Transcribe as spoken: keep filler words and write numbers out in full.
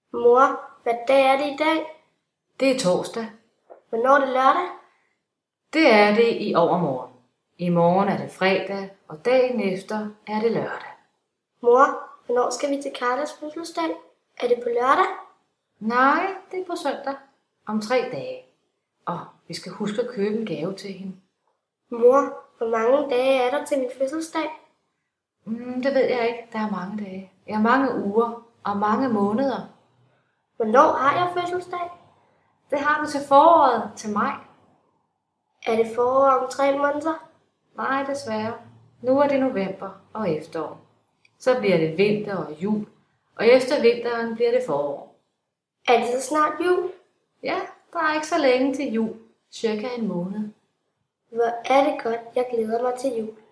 Mor, hvad dag er det i dag? Det er torsdag. Hvornår er det lørdag? Det er det i overmorgen. I morgen er det fredag, og dagen efter er det lørdag. Mor, hvornår skal vi til Carlas fødselsdag? Er det på lørdag? Nej, det er på søndag. Om tre dage. Og vi skal huske at købe en gave til hende. Mor, hvor mange dage er der til min fødselsdag? Mm, det ved jeg ikke. Der er mange dage. Jeg har mange uger og mange måneder. Hvornår har jeg fødselsdag? Det har du til foråret, til maj. Er det forår om tre måneder? Nej, desværre. Nu er det november og efterår. Så bliver det vinter og jul, og efter vinteren bliver det forår. Er det så snart jul? Ja, der er ikke så længe til jul. Cirka en måned. Hvor er det godt, jeg glæder mig til jul.